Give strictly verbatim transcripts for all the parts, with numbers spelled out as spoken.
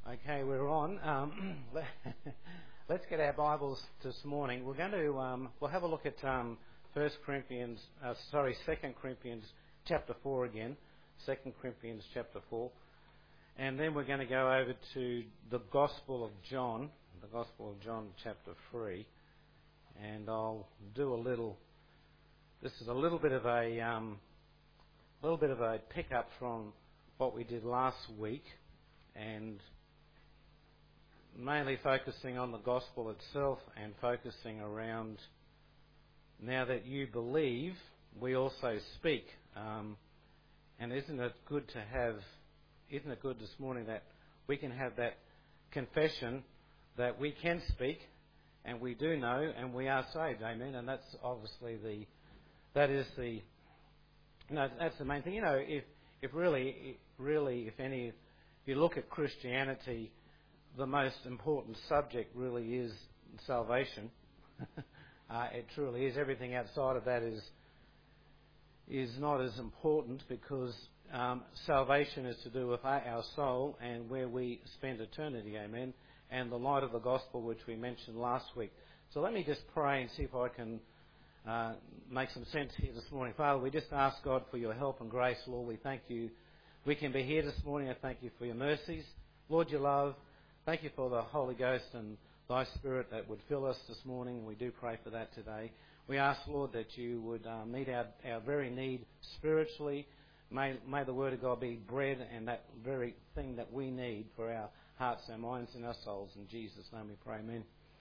Okay, we're on. Um, let's get our Bibles this morning. We're going to um, we'll have a look at um, First Corinthians, uh, sorry, Second Corinthians chapter four again. Second Corinthians chapter four, and then we're going to go over to the Gospel of John, the Gospel of John chapter three, and I'll do a little. This is a little bit of a um, little bit of a pickup from what we did last week, and mainly focusing on the gospel itself and focusing around now that you believe, we also speak. Um, and isn't it good to have, isn't it good this morning that we can have that confession that we can speak and we do know and we are saved, amen? And that's obviously the, that is the, you know, that's the main thing. You know, if, if really, really, if any, if you look at Christianity, the most important subject really is salvation. uh, it truly is. Everything outside of that is is not as important because um, salvation is to do with our, our soul and where we spend eternity, amen, and the light of the gospel which we mentioned last week. So let me just pray and see if I can uh, make some sense here this morning. Father, we just ask God for your help and grace, Lord. We thank you. We can be here this morning. I thank you for your mercies. Lord, your love. Thank you for the Holy Ghost and thy Spirit that would fill us this morning. We do pray for that today. We ask, Lord, that you would uh, meet our, our very need spiritually. May, may the Word of God be bread and that very thing that we need for our hearts, our minds and our souls. In Jesus' name we pray, amen.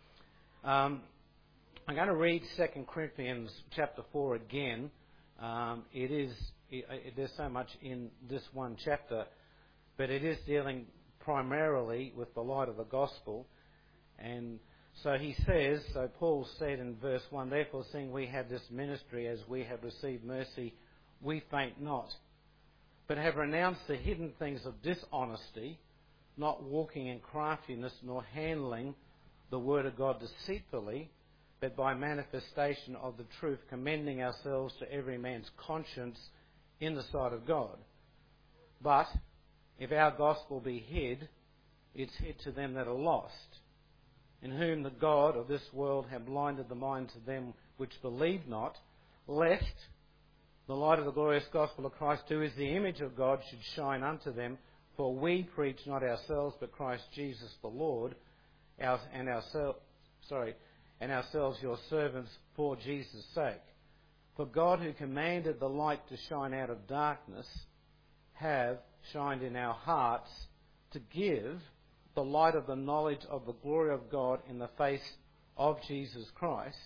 Um, I'm going to read Second Corinthians chapter four again. Um, it is it, it, there's so much in this one chapter, but it is dealing primarily with the light of the gospel. And so he says, so Paul said in verse one, therefore seeing we have this ministry as we have received mercy, we faint not, but have renounced the hidden things of dishonesty, not walking in craftiness, nor handling the word of God deceitfully, but by manifestation of the truth, commending ourselves to every man's conscience in the sight of God. But if our gospel be hid, it's hid to them that are lost, in whom the God of this world have blinded the minds of them which believe not, lest the light of the glorious gospel of Christ, who is the image of God, should shine unto them. For we preach not ourselves, but Christ Jesus the Lord, our, and ourselves, sorry, and ourselves your servants for Jesus' sake. For God, who commanded the light to shine out of darkness, have shined in our hearts to give the light of the knowledge of the glory of God in the face of Jesus Christ.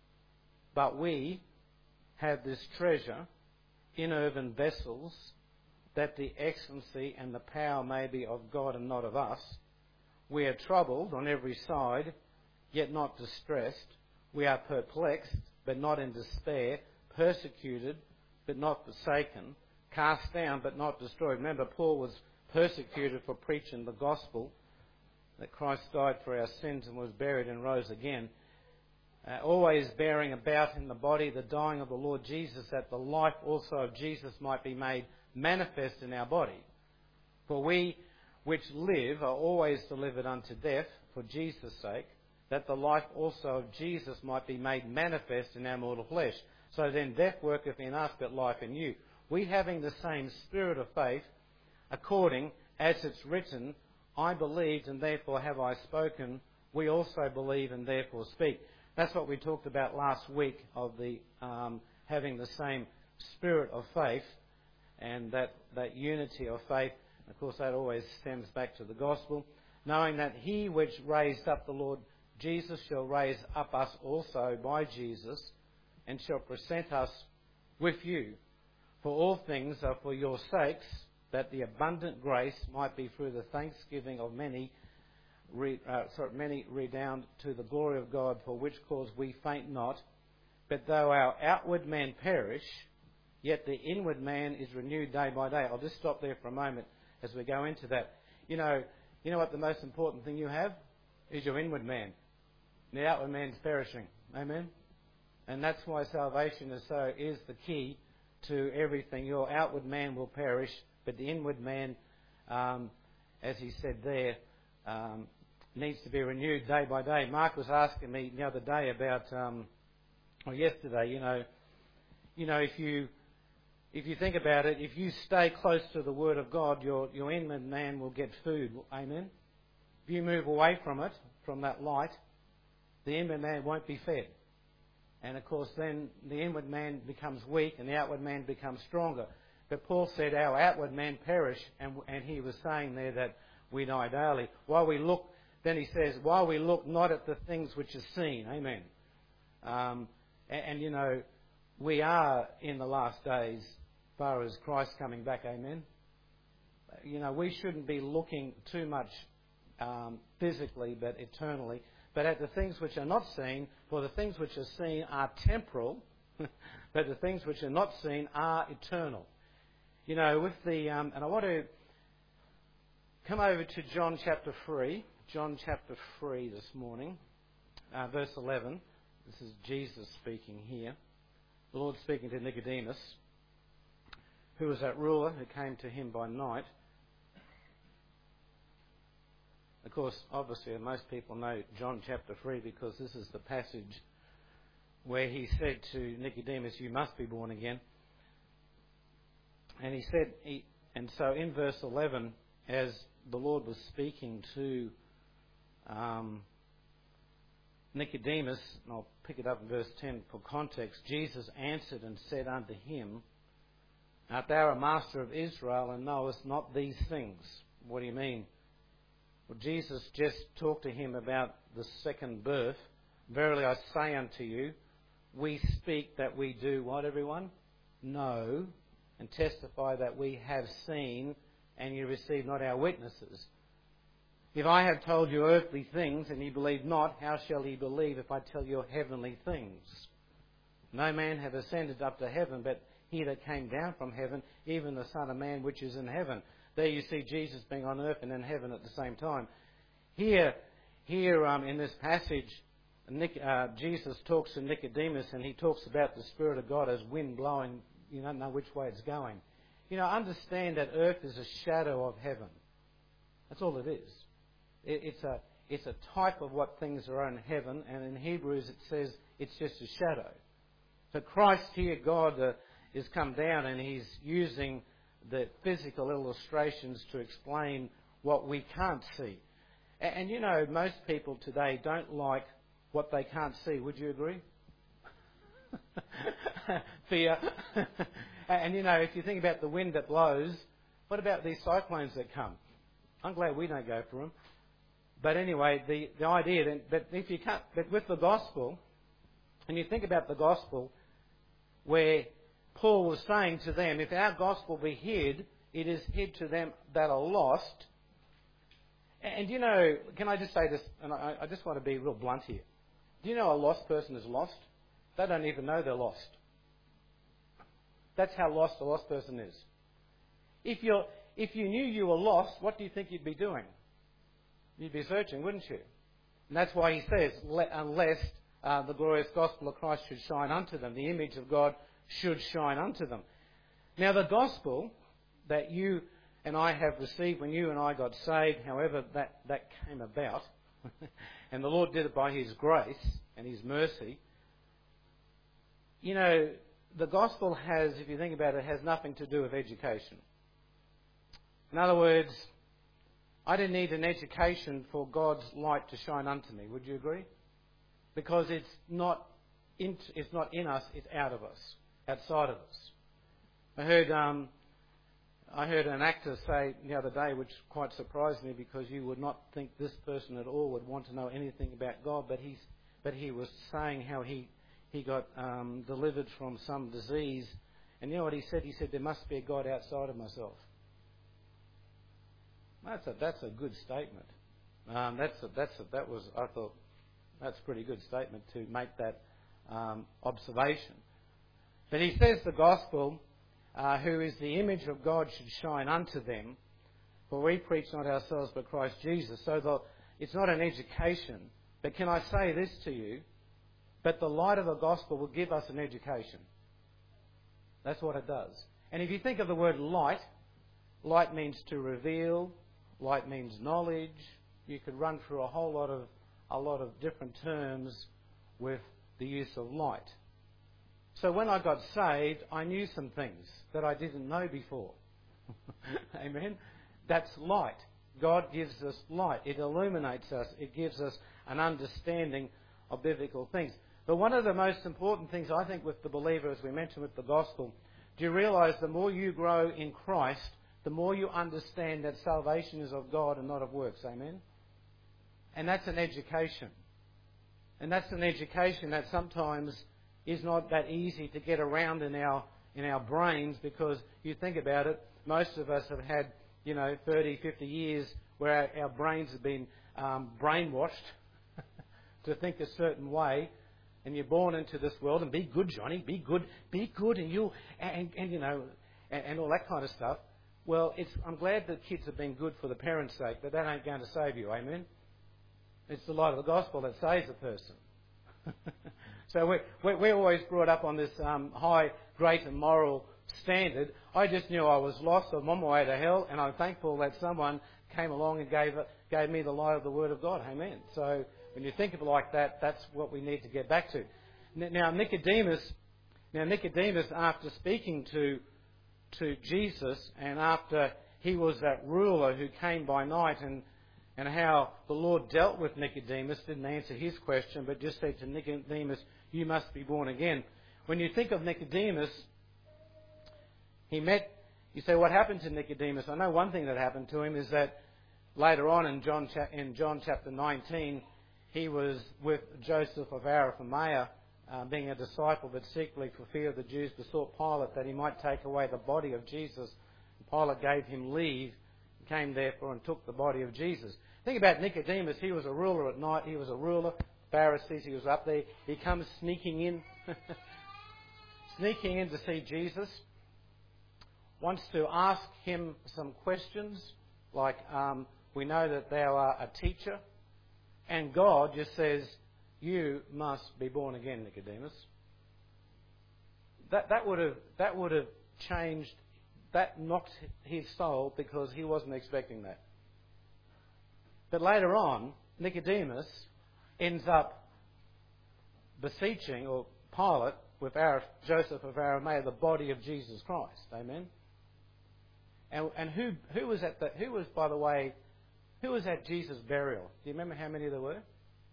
But we have this treasure in earthen vessels, that the excellency and the power may be of God and not of us. We are troubled on every side, yet not distressed. We are perplexed, but not in despair. Persecuted, but not forsaken. Cast down, but not destroyed. Remember, Paul was persecuted for preaching the gospel, that Christ died for our sins and was buried and rose again. Uh, always bearing about in the body the dying of the Lord Jesus, that the life also of Jesus might be made manifest in our body. For we which live are always delivered unto death for Jesus' sake, that the life also of Jesus might be made manifest in our mortal flesh. So then death worketh in us, but life in you. We having the same spirit of faith, according as it's written, I believed and therefore have I spoken. We also believe and therefore speak. That's what we talked about last week, of the um, having the same spirit of faith and that, that unity of faith. Of course, that always stems back to the gospel. Knowing that he which raised up the Lord Jesus shall raise up us also by Jesus, and shall present us with you. For all things are for your sakes, that the abundant grace might be through the thanksgiving of many, re, uh, sorry, many redound to the glory of God, for which cause we faint not. But though our outward man perish, yet the inward man is renewed day by day. I'll just stop there for a moment as we go into that. You know, you know what the most important thing you have is your inward man. The outward man's perishing. Amen? And that's why salvation is so is the key to everything. Your outward man will perish, but the inward man, um, as he said there, um, needs to be renewed day by day. Mark was asking me the other day about, um, or yesterday, you know, you know, if you if you think about it, if you stay close to the Word of God, your your inward man will get food. Amen. If you move away from it, from that light, the inward man won't be fed. And of course, then the inward man becomes weak and the outward man becomes stronger. But Paul said our outward man perish, and, and he was saying there that we die daily. While we look, then he says, while we look not at the things which are seen. Amen. Um, and, and, you know, we are in the last days as far as Christ coming back. Amen. You know, we shouldn't be looking too much um, physically, but eternally. But at the things which are not seen, for the things which are seen are temporal, but the things which are not seen are eternal. You know, with the, um, and I want to come over to John chapter three, John chapter three this morning, uh, verse eleven. This is Jesus speaking here. The Lord speaking to Nicodemus, who was that ruler who came to him by night. Of course, obviously, most people know John chapter three because this is the passage where he said to Nicodemus, you must be born again. And he said, he, and so in verse eleven, as the Lord was speaking to um, Nicodemus, and I'll pick it up in verse ten for context, Jesus answered and said unto him, art thou a master of Israel and knowest not these things? What do you mean? Well, Jesus just talked to him about the second birth. Verily I say unto you, we speak that we do what, everyone? Know, and testify that we have seen, and you receive not our witnesses. If I have told you earthly things, and ye believe not, how shall ye believe if I tell you heavenly things? No man hath ascended up to heaven, but he that came down from heaven, even the Son of Man which is in heaven. There you see Jesus being on earth and in heaven at the same time. Here, here um, in this passage, Nic- uh, Jesus talks to Nicodemus, and he talks about the Spirit of God as wind blowing. You don't know which way it's going. You know, understand that earth is a shadow of heaven. That's all it is. It, it's a it's a type of what things are in heaven, and in Hebrews it says it's just a shadow. So Christ here, God, uh, is come down, and he's using the physical illustrations to explain what we can't see. And, and you know, most people today don't like what they can't see. Would you agree? Fear. And you know, if you think about the wind that blows, what about these cyclones that come? I'm glad we don't go for them. But anyway, the, the idea that, that if you can't, but with the gospel, and you think about the gospel, where Paul was saying to them, if our gospel be hid, it is hid to them that are lost. And, and you know, can I just say this, and I, I just want to be real blunt here. Do you know a lost person is lost? They don't even know they're lost. That's how lost a lost person is. If you're, if you knew you were lost, what do you think you'd be doing? You'd be searching, wouldn't you? And that's why he says, unless uh, the glorious gospel of Christ should shine unto them, the image of God should shine unto them. Now the gospel that you and I have received when you and I got saved, however that, that came about, and the Lord did it by his grace and his mercy, you know, the gospel has, if you think about it, has nothing to do with education. In other words, I didn't need an education for God's light to shine unto me. Would you agree? Because it's not in, it's not in us, it's out of us, outside of us. I heard um, I heard an actor say the other day, which quite surprised me, because you would not think this person at all would want to know anything about God, but he's but he was saying how he he got um, delivered from some disease, and you know what he said? He said, there must be a God outside of myself. That's a that's a good statement. Um, that's a, that's a, that was I thought that's a pretty good statement to make that um, observation. But he says the gospel, uh, who is the image of God, should shine unto them. For we preach not ourselves but Christ Jesus. So the, it's not an education. But can I say this to you? But the light of the gospel will give us an education. That's what it does. And if you think of the word light, light means to reveal. Light means knowledge. you could run through a whole lot of a lot of different terms with the use of light. So when I got saved, I knew some things that I didn't know before. Amen? That's light. God gives us light. It illuminates us. It gives us an understanding of biblical things. But one of the most important things, I think, with the believer, as we mentioned with the gospel, do you realise the more you grow in Christ, the more you understand that salvation is of God and not of works. Amen? And that's an education. And that's an education that sometimes is not that easy to get around in our in our brains, because you think about it, most of us have had, you know, thirty, fifty years where our, our brains have been um, brainwashed to think a certain way, and you're born into this world, and be good, Johnny, be good, be good, and you, and, and you know, and, and all that kind of stuff. Well, it's, I'm glad that kids have been good for the parents' sake, but that ain't going to save you, amen? It's the light of the gospel that saves a person. So we, we, we're always brought up on this um, high, great and moral standard. I just knew I was lost, I'm on my way to hell, and I'm thankful that someone came along and gave gave me the light of the Word of God. Amen. So when you think of it like that, that's what we need to get back to. Now Nicodemus, now Nicodemus, after speaking to to Jesus, and after he was that ruler who came by night, and and how the Lord dealt with Nicodemus, didn't answer his question, but just said to Nicodemus, "You must be born again." When you think of Nicodemus, he met, you say, what happened to Nicodemus? I know one thing that happened to him is that later on in John, in John chapter nineteen, he was with Joseph of Arimathea, uh, being a disciple, but secretly for fear of the Jews besought Pilate that he might take away the body of Jesus. Pilate gave him leave, came therefore and took the body of Jesus. Think about Nicodemus. He was a ruler at night. He was a ruler. Pharisees, he was up there. He comes sneaking in, sneaking in to see Jesus. Wants to ask him some questions, like, um, we know that thou art a teacher. And God just says, you must be born again, Nicodemus. That, that would have, that would have changed, that knocked his soul, because he wasn't expecting that. But later on, Nicodemus ends up beseeching, or Pilate, with Joseph of Arimathea, the body of Jesus Christ. Amen? And, and who, who was at the, who was, by the way, who was at Jesus' burial? Do you remember how many there were?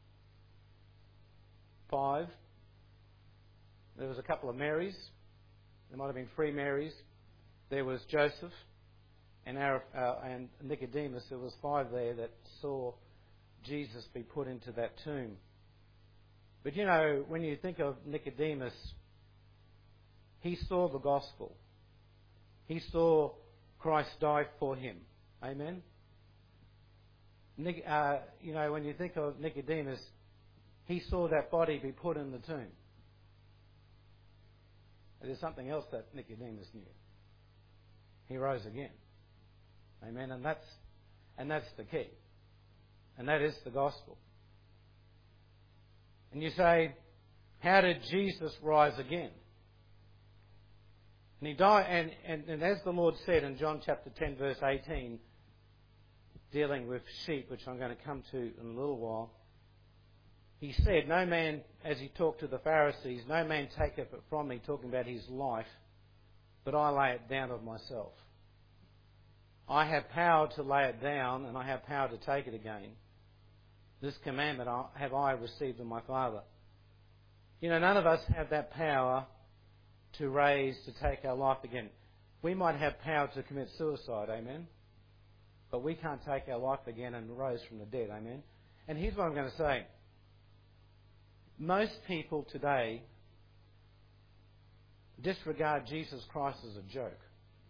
Five. There was a couple of Marys. There might have been three Marys. There was Joseph and, Ar- uh, and Nicodemus. There was five there that saw Jesus be put into that tomb. But you know, when you think of Nicodemus, he saw the gospel. He saw Christ die for him. Amen? Nic- uh, you know, when you think of Nicodemus, he saw that body be put in the tomb. There's something else that Nicodemus knew. He rose again. Amen? And that's, and that's the key. And that is the gospel. And you say, how did Jesus rise again? And he died, and, and, and as the Lord said in John chapter ten, verse eighteen, dealing with sheep, which I'm going to come to in a little while, he said, no man, as he talked to the Pharisees, no man taketh it from me, talking about his life, but I lay it down of myself. I have power to lay it down, and I have power to take it again. This commandment have I received of my Father. You know, none of us have that power to raise, to take our life again. We might have power to commit suicide, amen? But we can't take our life again and rise from the dead, amen? And here's what I'm going to say. Most people today disregard Jesus Christ as a joke.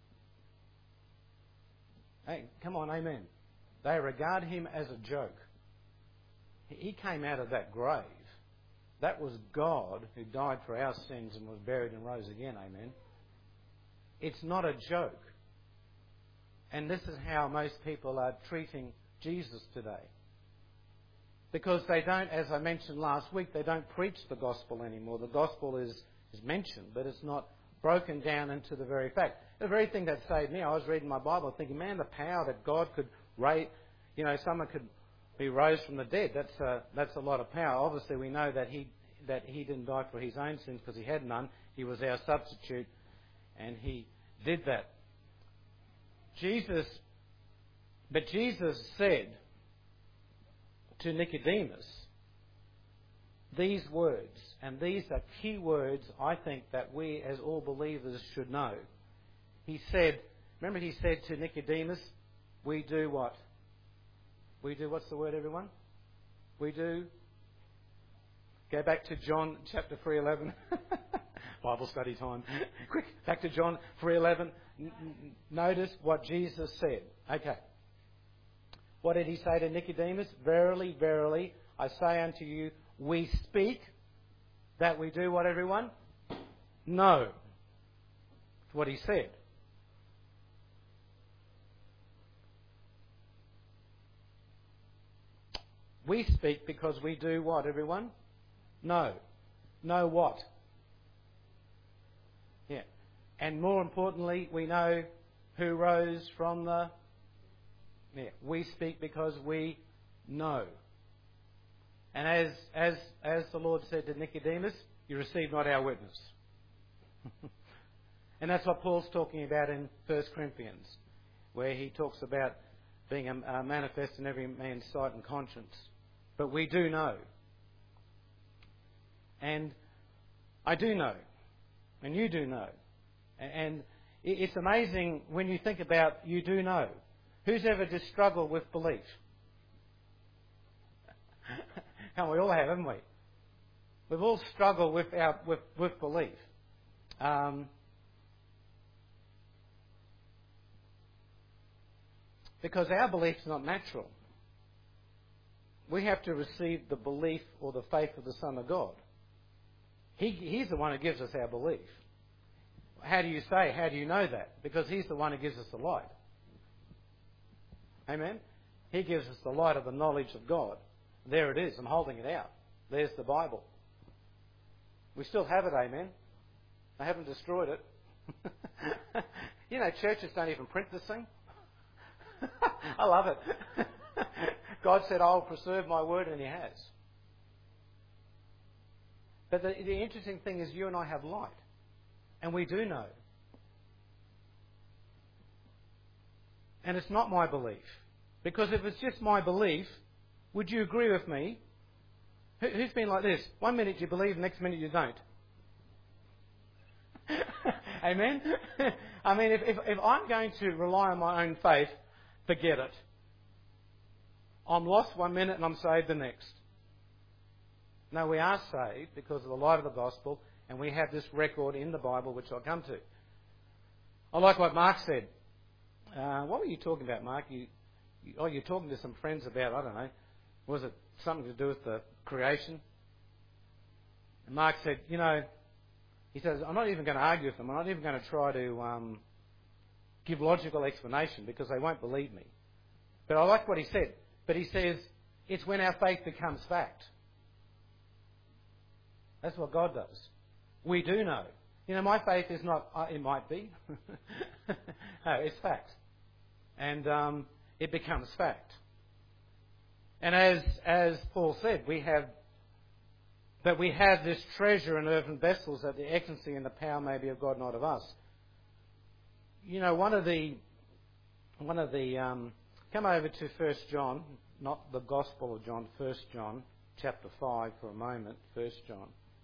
Hey, come on, amen. They regard him as a joke. He came out of that grave. That was God who died for our sins and was buried and rose again, amen. It's not a joke. And this is how most people are treating Jesus today. Because they don't, as I mentioned last week, they don't preach the gospel anymore. The gospel is, is mentioned, but it's not broken down into the very fact. The very thing that saved me, I was reading my Bible thinking, man, the power that God could raise, you know, someone could He rose from the dead. That's a, that's a lot of power. Obviously, we know that he that he didn't die for his own sins because he had none. He was our substitute, and he did that. Jesus, but Jesus said to Nicodemus these words, and these are key words I think that we as all believers should know. He said, remember he said to Nicodemus, we do what? We do, what's the word, everyone? We do. Go back to John chapter three eleven. Bible study time. Quick, back to John three eleven. N- n- notice what Jesus said. Okay. What did he say to Nicodemus? Verily, verily, I say unto you, we speak that we do what, everyone? No. That's what he said. We speak because we do what, everyone? No. Know what? Yeah. And more importantly, we know who rose from the... Yeah. We speak because we know. And as as as the Lord said to Nicodemus, you receive not our witness. And that's what Paul's talking about in First Corinthians, where he talks about being a, a manifest in every man's sight and conscience. But we do know. And I do know. And you do know. And it's amazing when you think about you do know. Who's ever just struggled with belief? And we all have, haven't we? We've all struggled with our with, with belief. Um, because our belief's not natural. We have to receive the belief or the faith of the Son of God. He, he's the one who gives us our belief. How do you say? How do you know that? Because He's the one who gives us the light. Amen? He gives us the light of the knowledge of God. There it is. I'm holding it out. There's the Bible. We still have it, amen? I haven't destroyed it. You know, churches don't even print this thing. I love it. God said, I'll preserve my word, and He has. But the, the interesting thing is you and I have light. And we do know. And it's not my belief. Because if it's just my belief, would you agree with me? Who, who's been like this? One minute you believe, next minute you don't. Amen? I mean, if, if, if I'm going to rely on my own faith, forget it. I'm lost one minute and I'm saved the next. No, we are saved because of the light of the gospel, and we have this record in the Bible, which I'll come to. I like what Mark said. Uh, what were you talking about, Mark? You, you, oh, you're talking to some friends about, I don't know, was it something to do with the creation? And Mark said, you know, he says, I'm not even going to argue with them. I'm not even going to try to um, give logical explanation because they won't believe me. But I like what he said. But he says, it's when our faith becomes fact. That's what God does. We do know. You know, my faith is not, uh, it might be. No, it's fact. And um, it becomes fact. And as as Paul said, we have, that we have this treasure in earthen vessels, that the excellency and the power may be of God, not of us. You know, one of the, one of the, um, come over to First John, not the Gospel of John, First John, chapter five for a moment, First John.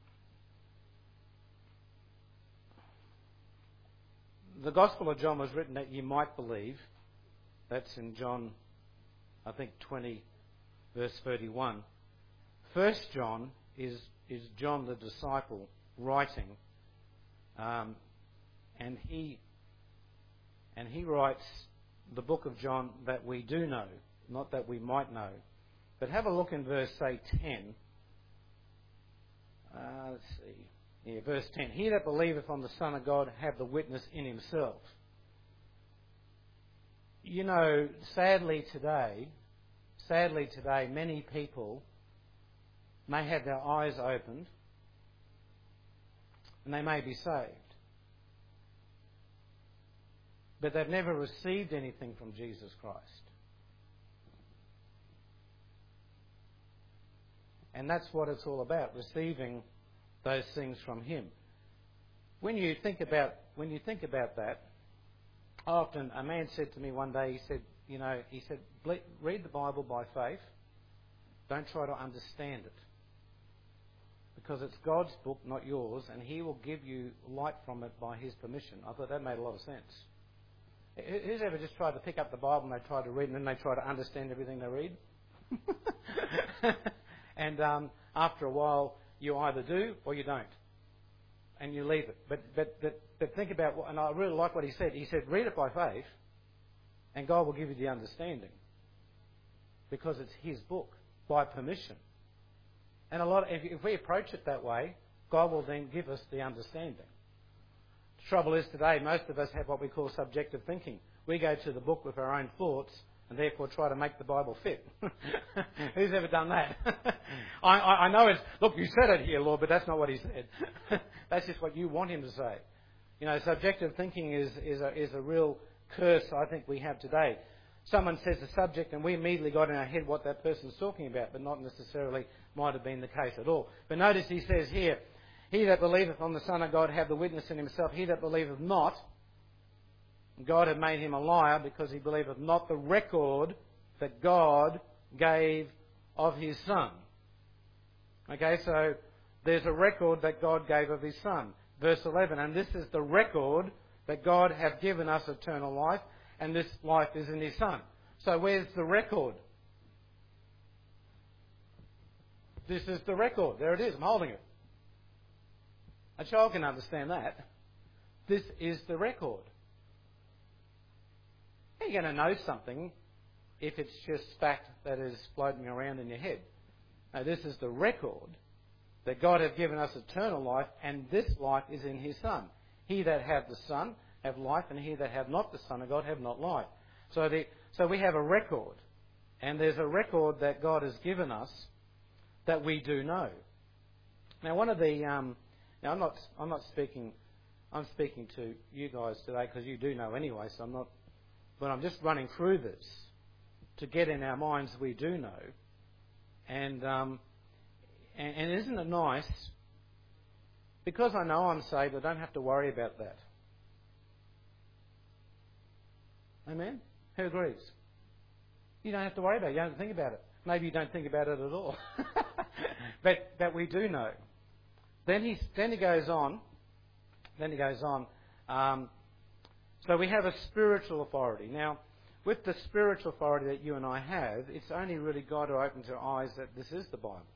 The Gospel of John was written that you might believe. That's in John, I think, twenty, verse thirty-one. First John is is John the disciple writing, um, and he and he writes the book of John that we do know, not that we might know. But have a look in verse, say, ten. Uh, let's see. Yeah, verse ten. He that believeth on the Son of God have the witness in himself. You know, sadly today, sadly today, many people may have their eyes opened and they may be saved. But they've never received anything from Jesus Christ. And that's what it's all about, receiving those things from Him. When you think about when you think about that, often a man said to me one day, he said, you know, he said, read the Bible by faith. Don't try to understand it. Because it's God's book, not yours, and He will give you light from it by His permission. I thought that made a lot of sense. Who's ever just tried to pick up the Bible and they try to read and then they try to understand everything they read? and um, after a while, you either do or you don't. And you leave it. But, but, but, but think about, what, and I really like what he said. He said, read it by faith, and God will give you the understanding. Because it's His book, by permission. And a lot, if, if we approach it that way, God will then give us the understanding. The trouble is today, most of us have what we call subjective thinking. We go to the book with our own thoughts and therefore try to make the Bible fit. Who's ever done that? I, I, I know it's, look, you said it here, Lord, but that's not what He said. That's just what you want Him to say. You know, subjective thinking is, is, a, is a real curse I think we have today. Someone says a subject and we immediately got in our head what that person's talking about, but not necessarily might have been the case at all. But notice he says here, he that believeth on the Son of God hath the witness in himself. He that believeth not, God hath made him a liar, because he believeth not the record that God gave of His Son. Okay, so there's a record that God gave of His Son. Verse eleven, and this is the record that God hath given us eternal life, and this life is in His Son. So where's the record? This is the record. There it is. I'm holding it. A child can understand that. This is the record. How are you going to know something if it's just fact that is floating around in your head? Now, this is the record that God hath given us eternal life, and this life is in His Son. He that hath the Son have life, and he that have not the Son of God have not life. So, the, so we have a record, and there's a record that God has given us that we do know. Now, one of the um, now I'm not I'm not speaking I'm speaking to you guys today because you do know anyway. So I'm not, but I'm just running through this to get in our minds we do know, and um, and, and isn't it nice? Because I know I'm saved, I don't have to worry about that. Amen? Who agrees? You don't have to worry about it. You don't have to think about it. Maybe you don't think about it at all. but but we do know. Then he then he goes on. Then he goes on. Um, so we have a spiritual authority. Now, with the spiritual authority that you and I have, it's only really God who opens our eyes that this is the Bible.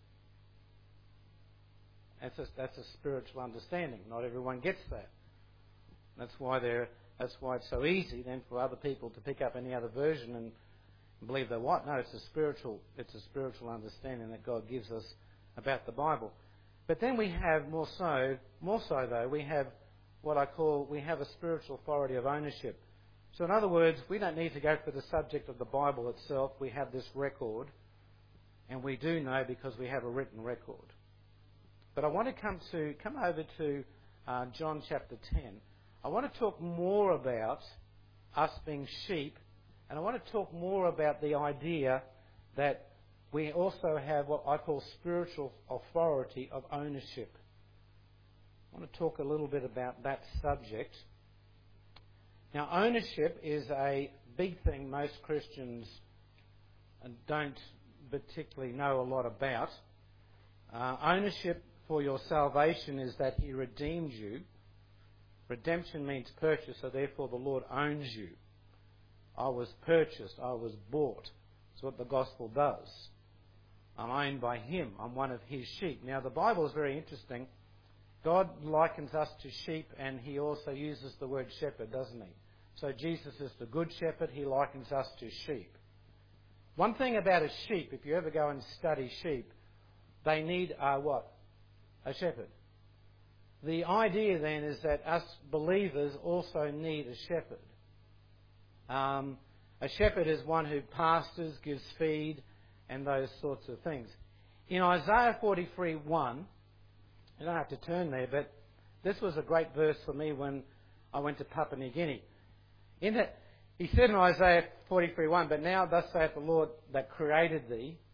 That's a, that's a spiritual understanding. Not everyone gets that. That's why they're That's why it's so easy then for other people to pick up any other version and believe they're what? No, it's a spiritual it's a spiritual understanding that God gives us about the Bible. But then we have more so, more so though, we have what I call, we have a spiritual authority of ownership. So in other words, we don't need to go for the subject of the Bible itself. We have this record, and we do know because we have a written record. But I want to come to come over to uh, John chapter ten. I want to talk more about us being sheep, and I want to talk more about the idea that we also have what I call spiritual authority of ownership. I want to talk a little bit about that subject. Now, ownership is a big thing most Christians don't particularly know a lot about. Uh, ownership for your salvation is that He redeemed you. Redemption means purchase, so therefore the Lord owns you. I was purchased, I was bought. That's what the gospel does. I'm owned by Him. I'm one of His sheep. Now, the Bible is very interesting. God likens us to sheep, and He also uses the word shepherd, doesn't He? So Jesus is the good shepherd. He likens us to sheep. One thing about a sheep, if you ever go and study sheep, they need a what? A shepherd. The idea then is that us believers also need a shepherd. Um, a shepherd is one who pastors, gives feed, and those sorts of things. In Isaiah forty-three one, you don't have to turn there, but this was a great verse for me when I went to Papua New Guinea. In that, he said in Isaiah forty-three one, but now thus saith the Lord that created thee,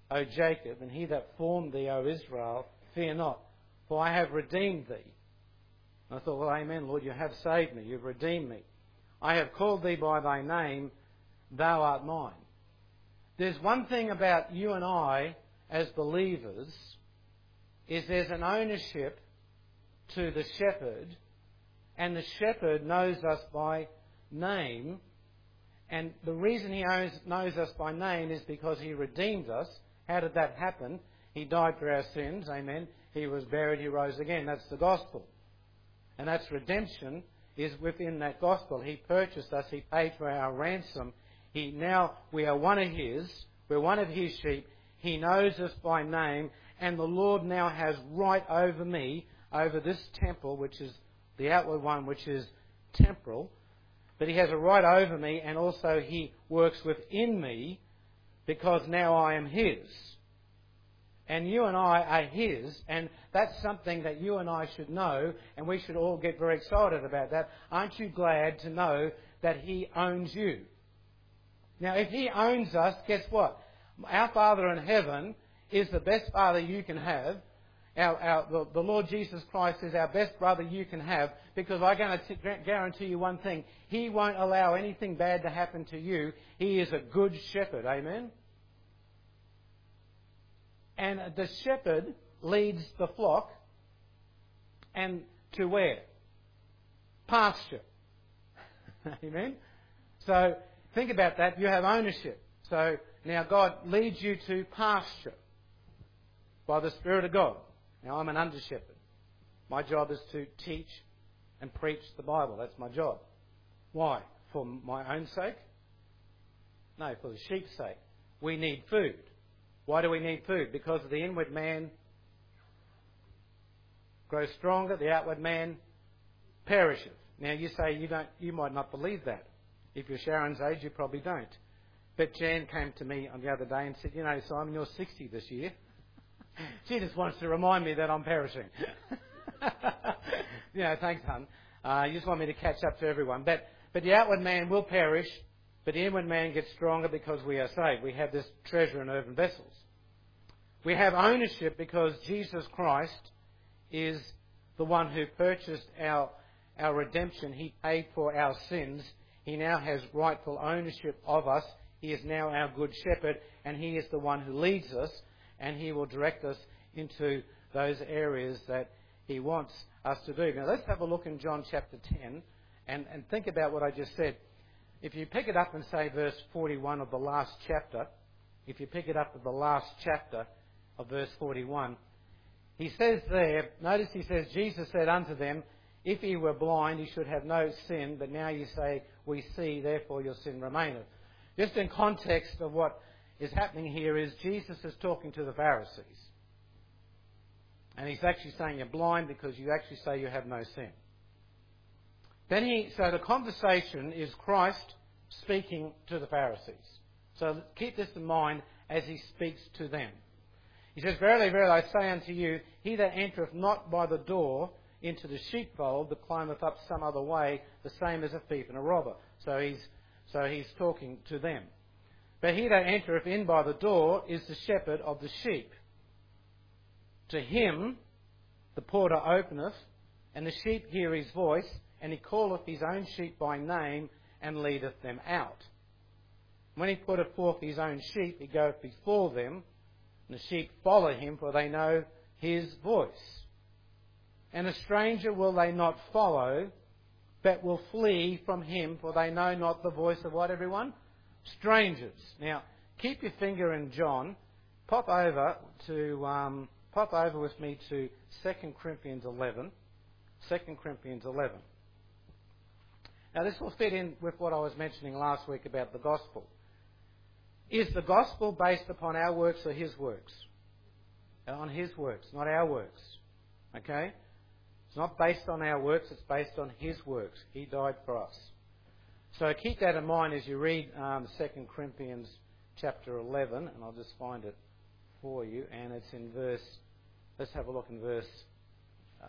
O Jacob, and he that formed thee, O Israel, fear not, for I have redeemed thee. And I thought, well, amen, Lord, you have saved me, you've redeemed me. I have called thee by thy name, thou art mine. There's one thing about you and I as believers, is there's an ownership to the shepherd, and the shepherd knows us by name, and the reason he owns, knows us by name is because he redeemed us. How did that happen? He died for our sins, amen. He was buried, he rose again. That's the gospel. And that's redemption is within that gospel. He purchased us, he paid for our ransom. He now, we are one of his, we're one of his sheep. He knows us by name, and the Lord now has right over me, over this temple, which is the outward one, which is temporal. But he has a right over me, and also he works within me, because now I am his. And you and I are his, and that's something that you and I should know, and we should all get very excited about that. Aren't you glad to know that he owns you? Now, if he owns us, guess what? Our Father in heaven is the best Father you can have. Our, our, the, the Lord Jesus Christ is our best brother you can have, because I'm going to guarantee you one thing. He won't allow anything bad to happen to you. He is a good shepherd. Amen? And the shepherd leads the flock, and to where? Pasture. Amen? So think about that. You have ownership. So now God leads you to pasture by the Spirit of God. Now I'm an under shepherd. My job is to teach and preach the Bible. That's my job. Why? For my own sake? No, for the sheep's sake. We need food. Why do we need food? Because the inward man grows stronger, the outward man perisheth. Now you say you don't, you might not believe that. If you're Sharon's age, you probably don't. But Jan came to me on the other day and said, you know, Simon, you're sixty this year. She just wants to remind me that I'm perishing. You know, thanks, hon. Uh, you just want me to catch up to everyone. But, but the outward man will perish, but the inward man gets stronger because we are saved. We have this treasure in earthen vessels. We have ownership because Jesus Christ is the one who purchased our, our redemption. He paid for our sins. He now has rightful ownership of us. He is now our good shepherd, and he is the one who leads us, and he will direct us into those areas that he wants us to do. Now let's have a look in John chapter ten and, and think about what I just said. If you pick it up and say verse forty-one of the last chapter, if you pick it up at the last chapter of verse forty-one, he says there, notice he says, Jesus said unto them, if he were blind, he should have no sin, but now you say, we see, therefore your sin remaineth. Just in context of what is happening here is Jesus is talking to the Pharisees. And he's actually saying you're blind because you actually say you have no sin. Then he, so the conversation is Christ speaking to the Pharisees. So keep this in mind as he speaks to them. He says, verily, verily, I say unto you, he that entereth not by the door into the sheepfold, but climbeth up some other way, the same as a thief and a robber. So he's, so he's talking to them. But he that entereth in by the door is the shepherd of the sheep. To him the porter openeth, and the sheep hear his voice, and he calleth his own sheep by name, and leadeth them out. When he putteth forth his own sheep, he goeth before them, and the sheep follow him, for they know his voice. And a stranger will they not follow, but will flee from him, for they know not the voice of what, everyone? Strangers. Now, keep your finger in John. Pop over to um, pop over with me to Second Corinthians eleven. Second Corinthians eleven. Now, this will fit in with what I was mentioning last week about the gospel. Is the gospel based upon our works or his works? On his works, not our works. Okay? It's not based on our works, it's based on his works. He died for us. So keep that in mind as you read um, Second Corinthians chapter eleven, and I'll just find it for you. And it's in verse, let's have a look in verse, uh,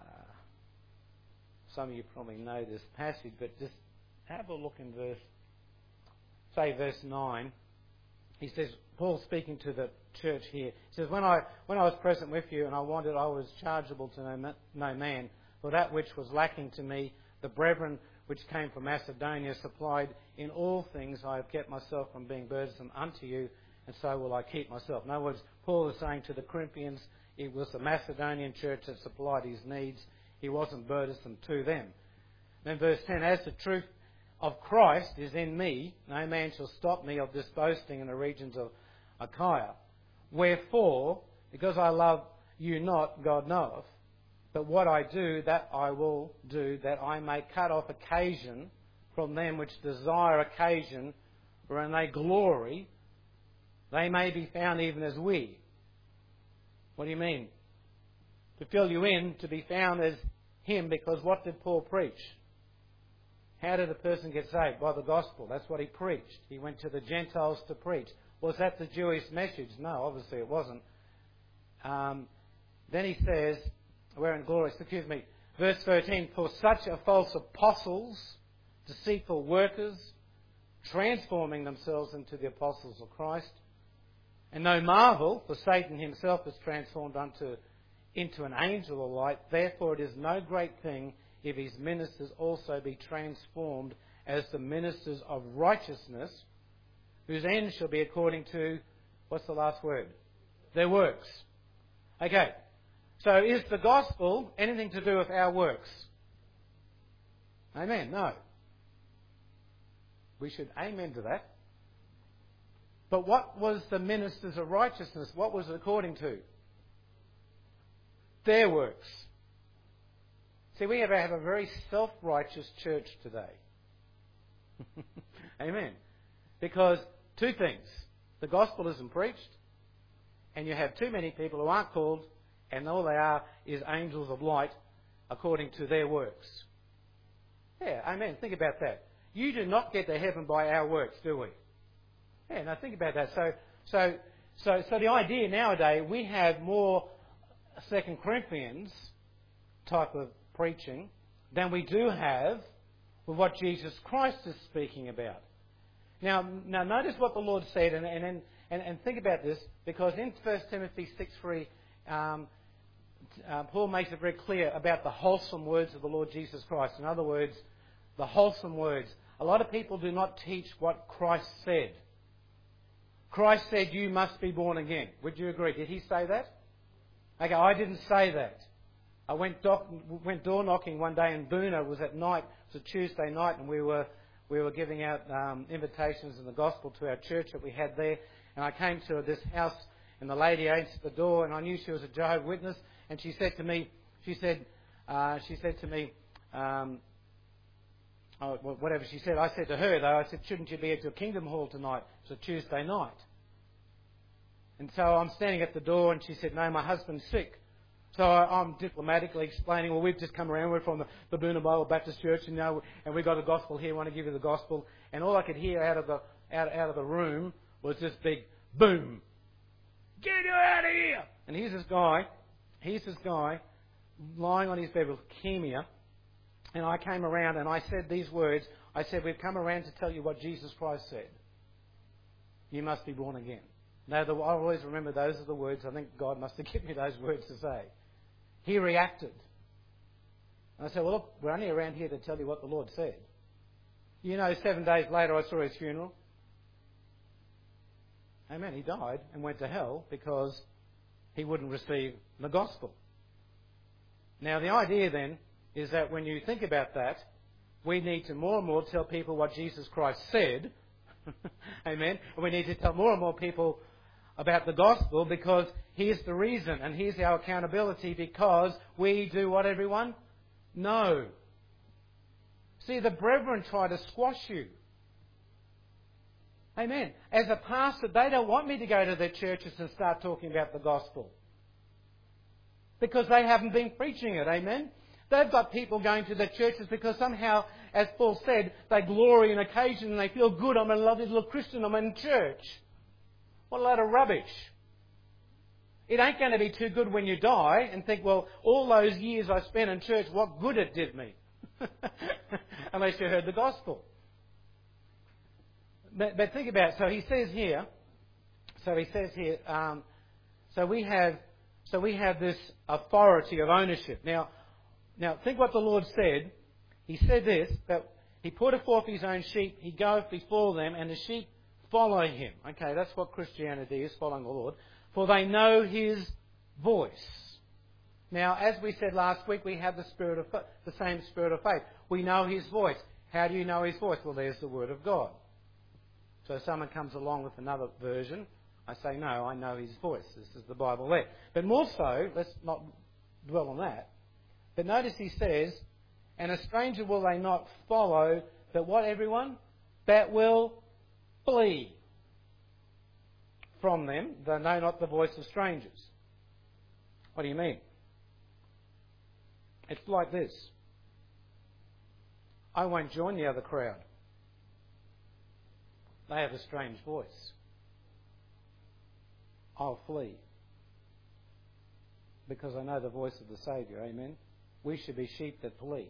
some of you probably know this passage, but just have a look in verse, say verse nine. he says, Paul speaking to the church here, he says, when I when I was present with you and I wanted, I was chargeable to no, no man, for that which was lacking to me, the brethren which came from Macedonia supplied in all things. I have kept myself from being burdensome unto you, and so will I keep myself. In other words, Paul is saying to the Corinthians, it was the Macedonian church that supplied his needs. He wasn't burdensome to them. Then verse ten, as the truth of Christ is in me, no man shall stop me of this boasting in the regions of Achaia. Wherefore, because I love you not, God knoweth, but what I do, that I will do, that I may cut off occasion from them which desire occasion, wherein they glory, they may be found even as we. What do you mean? To fill you in, to be found as him, because what did Paul preach? How did a person get saved? By the gospel. That's what he preached. He went to the Gentiles to preach. Was that the Jewish message? No, obviously it wasn't. Um, then he says, we're in glory, excuse me, verse thirteen, for such are false apostles, deceitful workers, transforming themselves into the apostles of Christ. And no marvel, for Satan himself is transformed unto, into an angel of light. Therefore it is no great thing if his ministers also be transformed as the ministers of righteousness, whose end shall be according to, what's the last word? Their works. Okay, so is the gospel anything to do with our works? Amen, no. We should amen to that. But what was the ministers of righteousness? What was it according to? Their works. See, we have a, have a very self-righteous church today. Amen. Because two things. The gospel isn't preached, and you have too many people who aren't called, and all they are is angels of light according to their works. Yeah, amen. Think about that. You do not get to heaven by our works, do we? Yeah, now think about that. So, so, so, so the idea nowadays, we have more Second Corinthians type of preaching than we do have with what Jesus Christ is speaking about. Now, now notice what the Lord said, and and and, and think about this, because in First Timothy six three, um, uh, Paul makes it very clear about the wholesome words of the Lord Jesus Christ. In other words, the wholesome words. A lot of people do not teach what Christ said. Christ said, you must be born again. Would you agree? Did he say that? Okay, I didn't say that. I went, doc, went door knocking one day in Boona. It was at night. It was a Tuesday night, and we were we were giving out um, invitations in the gospel to our church that we had there. And I came to this house, and the lady answered the door, and I knew she was a Jehovah's Witness. And she said to me, she said, uh, she said to me, um, oh, whatever she said. I said to her though, I said, shouldn't you be at your Kingdom Hall tonight? It's a Tuesday night. And so I'm standing at the door, and she said, no, my husband's sick. So I'm diplomatically explaining, well, we've just come around, we're from the, the Boona Bible Baptist Church, and, you know, and we've got the gospel here, we want to give you the gospel. And all I could hear out of the out, out of the room was this big boom. Get you out of here! And here's this guy, here's this guy lying on his bed with leukemia. And I came around and I said these words. I said, we've come around to tell you what Jesus Christ said. You must be born again. Now, I always remember those are the words. I think God must have given me those words to say. He reacted. And I said, well, look, we're only around here to tell you what the Lord said. You know, seven days later I saw his funeral. Amen. He died and went to hell because he wouldn't receive the gospel. Now, the idea then is that when you think about that, we need to more and more tell people what Jesus Christ said. Amen. And we need to tell more and more people about the gospel, because here's the reason and here's our accountability, because we do what, everyone? No. See, the brethren try to squash you. Amen. As a pastor, they don't want me to go to their churches and start talking about the gospel, because they haven't been preaching it. Amen. They've got people going to their churches because somehow, as Paul said, they glory in occasion and they feel good. I'm a lovely little Christian. I'm in church. What a load of rubbish. It ain't going to be too good when you die and think, well, all those years I spent in church, what good it did me. Unless you heard the gospel. But, but think about it. So he says here, So he says here, um, so we have, so we have this authority of ownership. Now, now think what the Lord said. He said this, that he putteth forth his own sheep, he goeth before them, and the sheep follow him. Okay, that's what Christianity is, following the Lord. For they know his voice. Now, as we said last week, we have the spirit of the same spirit of faith. We know his voice. How do you know his voice? Well, there's the word of God. So if someone comes along with another version, I say, no, I know his voice. This is the Bible there. But more so, let's not dwell on that. But notice he says, and a stranger will they not follow, but what, everyone? That will flee from them. They know not the voice of strangers. What do you mean? It's like this. I won't join the other crowd. They have a strange voice. I'll flee. Because I know the voice of the Saviour. Amen? We should be sheep that flee.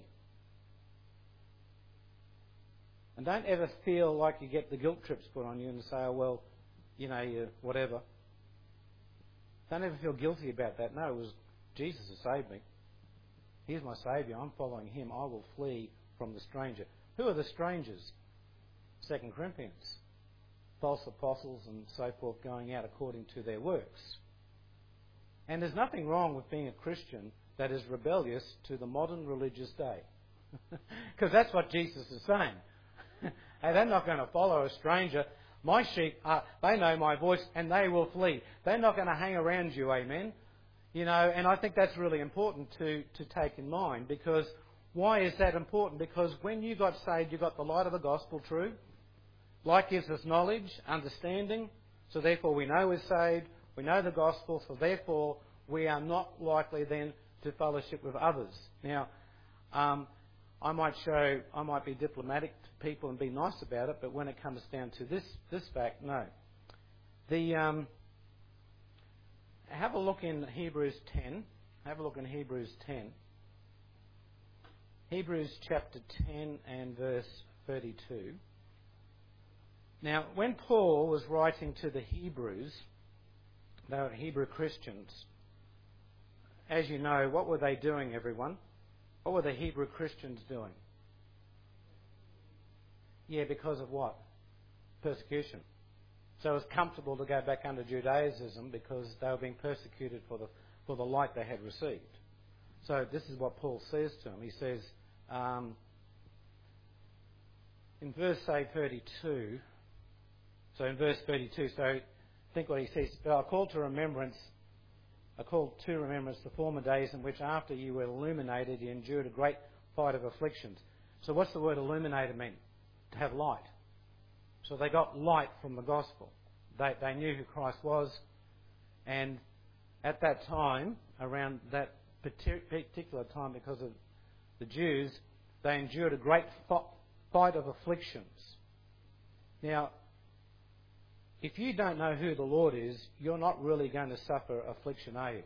And don't ever feel like you get the guilt trips put on you and say, oh, well, you know, you, whatever. Don't ever feel guilty about that. No, it was Jesus who saved me. He's my Saviour. I'm following him. I will flee from the stranger. Who are the strangers? Second Corinthians. False apostles and so forth going out according to their works. And there's nothing wrong with being a Christian that is rebellious to the modern religious day. Because that's what Jesus is saying. Hey, they're not going to follow a stranger. My sheep, are, they know my voice and they will flee. They're not going to hang around you, amen? You know, and I think that's really important to, to take in mind, because why is that important? Because when you got saved, you got the light of the gospel, true? Light gives us knowledge, understanding, so therefore we know we're saved, we know the gospel, so therefore we are not likely then to fellowship with others. Now, um, I might show, I might be diplomatic to people and be nice about it, but when it comes down to this this fact, no. The um, have a look in Hebrews ten. Have a look in Hebrews ten. Hebrews chapter ten and verse thirty-two. Now, when Paul was writing to the Hebrews, they were Hebrew Christians. As you know, what were they doing, everyone? What were the Hebrew Christians doing? Yeah, because of what? Persecution. So it was comfortable to go back under Judaism because they were being persecuted for the for the light they had received. So this is what Paul says to them. He says, um, in verse, say, thirty-two, so in verse thirty-two, so think what he says, but I call to remembrance, I call to remembrance the former days in which after you were illuminated, you endured a great fight of afflictions. So what's the word illuminated mean? To have light. So they got light from the gospel. They, they knew who Christ was, and at that time, around that particular time, because of the Jews, they endured a great fight of afflictions. Now, if you don't know who the Lord is, you're not really going to suffer affliction, are you?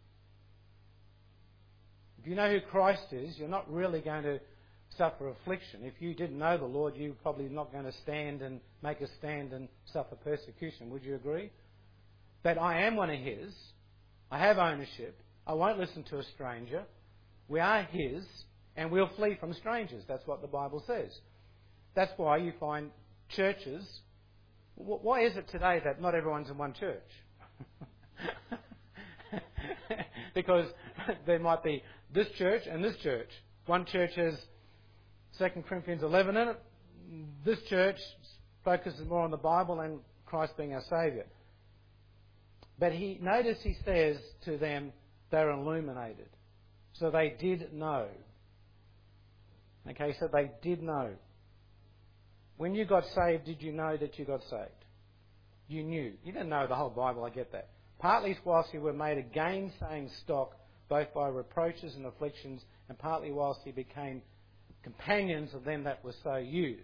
If you know who Christ is, you're not really going to suffer affliction. If you didn't know the Lord, you're probably not going to stand and make a stand and suffer persecution. Would you agree? But I am one of His. I have ownership. I won't listen to a stranger. We are His, and we'll flee from strangers. That's what the Bible says. That's why you find churches. Why is it today that not everyone's in one church? Because there might be this church and this church. One church has Second Corinthians eleven in it. This church focuses more on the Bible and Christ being our Saviour. But he notice he says to them, they're illuminated. So they did know. Okay, so they did know. When you got saved, did you know that you got saved? You knew. You didn't know the whole Bible, I get that. Partly whilst you were made a gainsaying stock, both by reproaches and afflictions, and partly whilst he became companions of them that were so used.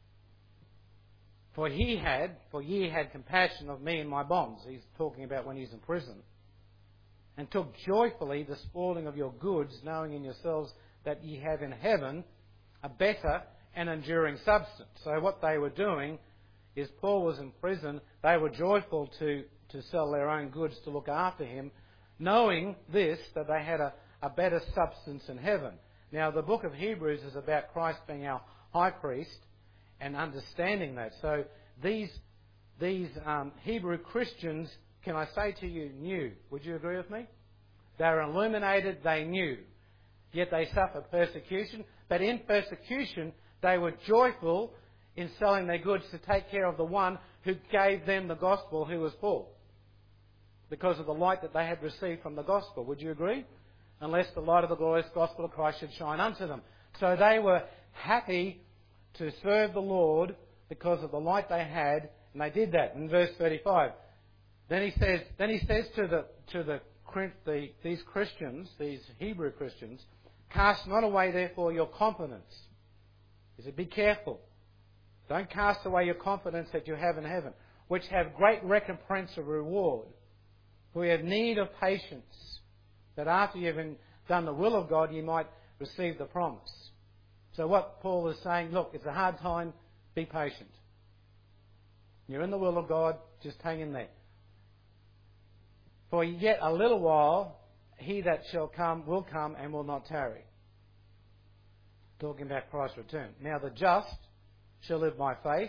For he had, for ye had compassion of me and my bonds. He's talking about when he's in prison. And took joyfully the spoiling of your goods, knowing in yourselves that ye have in heaven a better and enduring substance. So what they were doing is Paul was in prison. They were joyful to, to sell their own goods to look after him, knowing this, that they had a, a better substance in heaven. Now, the book of Hebrews is about Christ being our high priest and understanding that. So these, these um, Hebrew Christians, can I say to you, knew. Would you agree with me? They were illuminated, they knew. Yet they suffered persecution. But in persecution, they were joyful in selling their goods to take care of the one who gave them the gospel, who was Paul. Because of the light that they had received from the gospel. Would you agree? Unless the light of the glorious gospel of Christ should shine unto them. So they were happy to serve the Lord because of the light they had, and they did that. In verse thirty-five, then he says, then he says to the to the, the these Christians, these Hebrew Christians, cast not away therefore your confidence. He said, be careful. Don't cast away your confidence that you have in heaven, which have great recompense of reward. For we have need of patience, that after you have done the will of God, you might receive the promise. So what Paul is saying, look, it's a hard time, be patient. You're in the will of God, just hang in there. For yet a little while, he that shall come will come and will not tarry. Talking about Christ's return. Now the just shall live by faith.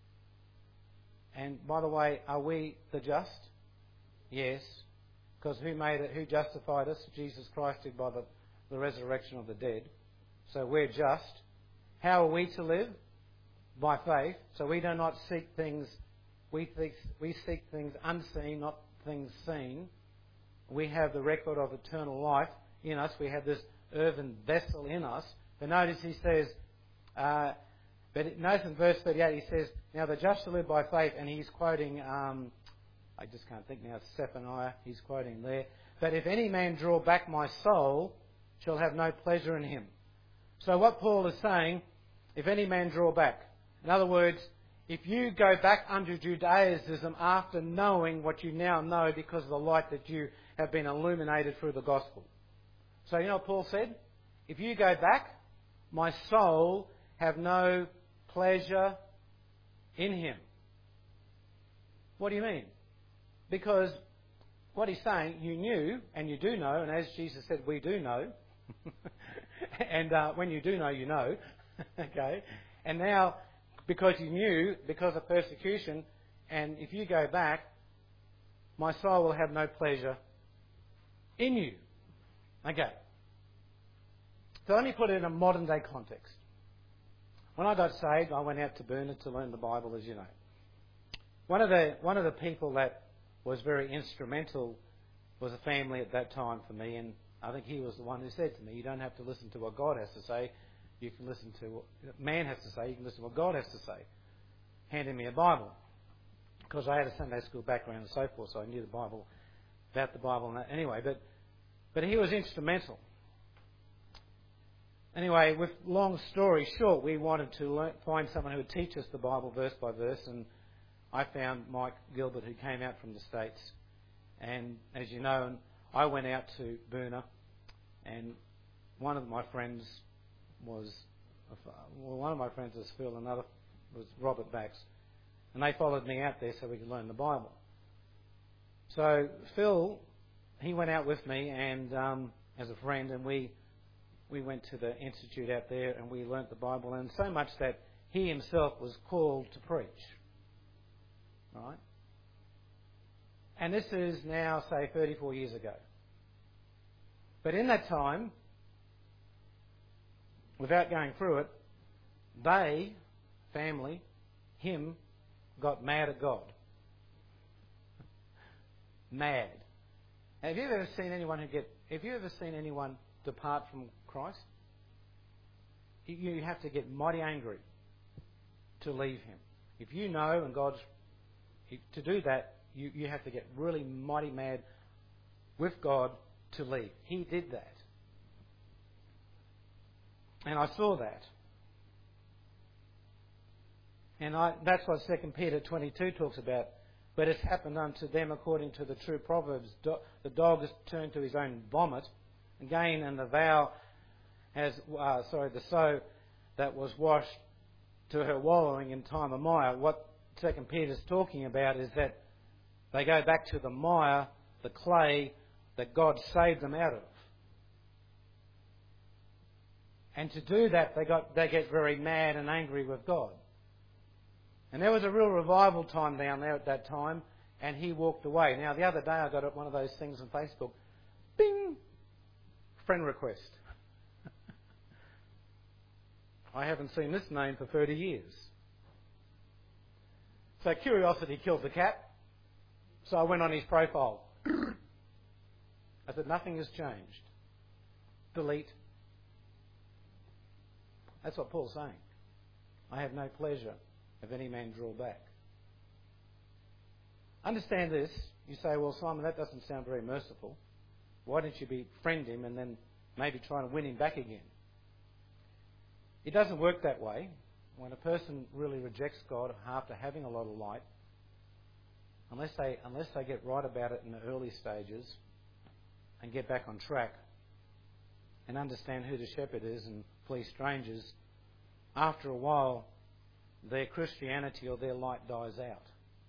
And by the way, are we the just? Yes. Because who made it? Who justified us? Jesus Christ did by the, the resurrection of the dead. So we're just. How are we to live? By faith. So we do not seek things, we, think, we seek things unseen, not things seen. We have the record of eternal life in us. We have this earthen vessel in us. But notice he says, uh, but notice in verse thirty-eight he says, now the just shall live by faith, and he's quoting, um, I just can't think now, it's Zephaniah, he's quoting there. But if any man draw back my soul, shall have no pleasure in him. So what Paul is saying, if any man draw back. In other words, if you go back under Judaism after knowing what you now know because of the light that you have been illuminated through the gospel. So you know what Paul said? If you go back, my soul have no pleasure in him. What do you mean? Because what he's saying, you knew, and you do know, and as Jesus said, we do know. and uh, when you do know, you know. okay? And now, because you knew, because of persecution, and if you go back, my soul will have no pleasure in you. Okay. So let me put it in a modern day context. When I got saved, I went out to Burna to learn the Bible, as you know. One of the one of the people that was very instrumental was a family at that time for me, and I think he was the one who said to me, you don't have to listen to what God has to say, you can listen to what man has to say, you can listen to what God has to say. Handing me a Bible. Because I had a Sunday school background and so forth, so I knew the Bible, about the Bible and that. Anyway, but, but he was instrumental. Anyway, with long story short, we wanted to learn, find someone who would teach us the Bible verse by verse, and I found Mike Gilbert, who came out from the States. And as you know, I went out to Burna, and one of my friends was, well, one of my friends was Phil, another was Robert Bax. And they followed me out there so we could learn the Bible. So Phil, he went out with me and um, as a friend, and we we went to the institute out there and we learnt the Bible, and so much that he himself was called to preach. Right? And this is now, say, thirty-four years ago. But in that time, without going through it, they, family, him, got mad at God. Mad. Have you ever seen anyone who get? Have you ever seen anyone depart from Christ? You have to get mighty angry to leave Him. If you know, and God's to do that, you, you have to get really mighty mad with God to leave. He did that, and I saw that. And I, that's what Second Peter twenty-two talks about. But it's happened unto them according to the true Proverbs. Do, the dog has turned to his own vomit. Again, and the vow has, uh, sorry, the sow that was washed to her wallowing in time of mire. What Second Peter's talking about is that they go back to the mire, the clay that God saved them out of. And to do that, they got they get very mad and angry with God. And there was a real revival time down there at that time, and he walked away. Now, the other day I got one of those things on Facebook. Bing! Friend request. I haven't seen this name for thirty years. So curiosity killed the cat. So I went on his profile. I said, nothing has changed. Delete. That's what Paul's saying. I have no pleasure if any man draw back. Understand this. You say, well, Simon, that doesn't sound very merciful. Why don't you befriend him and then maybe try to win him back again? It doesn't work that way. When a person really rejects God after having a lot of light, unless they unless they get right about it in the early stages and get back on track and understand who the shepherd is and flee strangers, after a while their Christianity or their light dies out.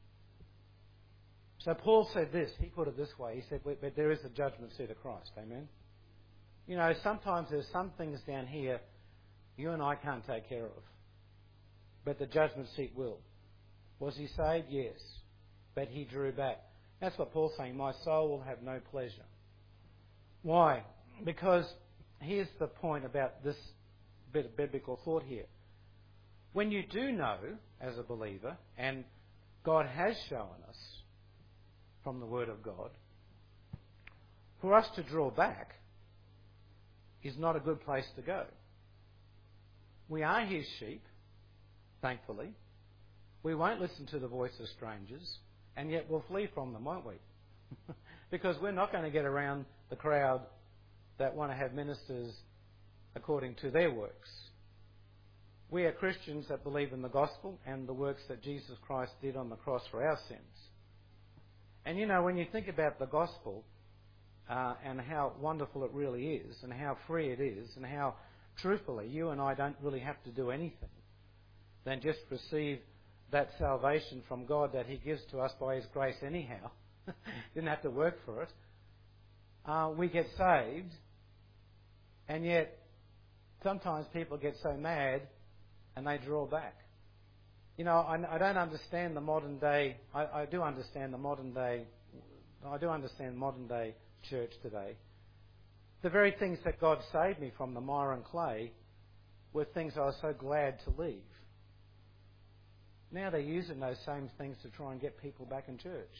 So Paul said this, he put it this way, he said, but there is a judgment seat of Christ, amen? You know, sometimes there's some things down here you and I can't take care of, but the judgment seat will. Was he saved? Yes. But he drew back. That's what Paul's saying, my soul will have no pleasure. Why? Because here's the point about this bit of biblical thought here. When you do know, as a believer, and God has shown us from the Word of God, for us to draw back is not a good place to go. We are his sheep, thankfully. We won't listen to the voice of strangers, and yet we'll flee from them, won't we? Because we're not going to get around the crowd that want to have ministers according to their works. We are Christians that believe in the gospel and the works that Jesus Christ did on the cross for our sins. And you know, when you think about the gospel uh, and how wonderful it really is and how free it is and how truthfully you and I don't really have to do anything than just receive that salvation from God that he gives to us by his grace anyhow. Didn't have to work for it. Uh, we get saved, and yet sometimes people get so mad and they draw back. You know, I, I don't understand the modern day, I, I do understand the modern day, I do understand modern day church today. The very things that God saved me from, the mire and clay, were things I was so glad to leave. Now they're using those same things to try and get people back in church.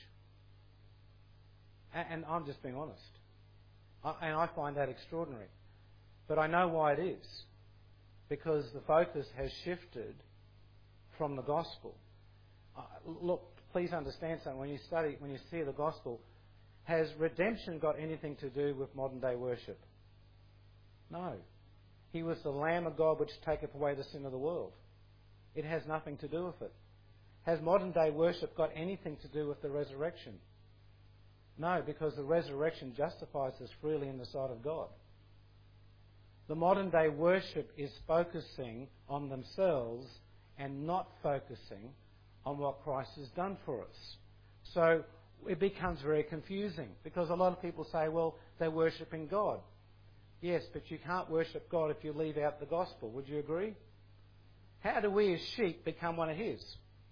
And, and I'm just being honest. I, and I find that extraordinary. But I know why it is. Because the focus has shifted from the gospel. Uh, look, please understand something. When you study, when you see the gospel, has redemption got anything to do with modern day worship? No. He was the Lamb of God which taketh away the sin of the world. It has nothing to do with it. Has modern day worship got anything to do with the resurrection? No, because the resurrection justifies us freely in the sight of God. The modern day worship is focusing on themselves and not focusing on what Christ has done for us. So it becomes very confusing because a lot of people say, well, they're worshipping God. Yes, but you can't worship God if you leave out the gospel. Would you agree? How do we as sheep become one of his?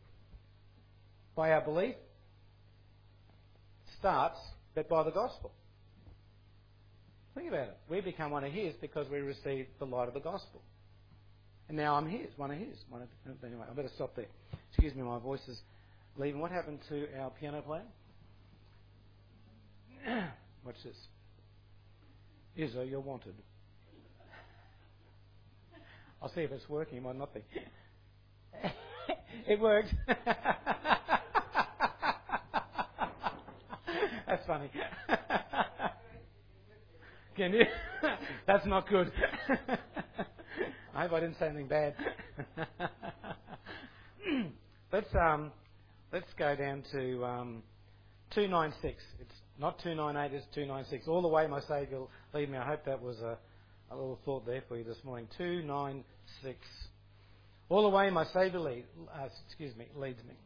By our belief? Starts, but by the gospel. Think about it. We become one of his because we receive the light of the gospel. And now I'm his, one of his. One of, anyway, I better stop there. Excuse me, my voice is leaving. What happened to our piano player? Watch this. Izzo, you're wanted. I'll see if it's working. It might not be. It worked. That's funny. Can you? That's not good. I hope I didn't say anything bad. let's um, let's go down to um, two ninety-six. It's not two ninety-eight. It's two ninety-six. All the way, my Saviour will lead me. I hope that was a, a little thought there for you this morning. two ninety-six. All the way my Saviour lead, uh, excuse me, leads me.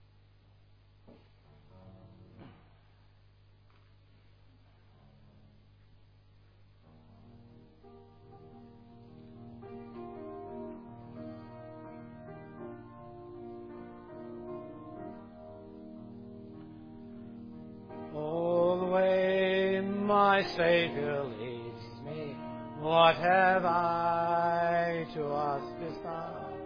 All the way my Saviour leads me. What have I to ask beside?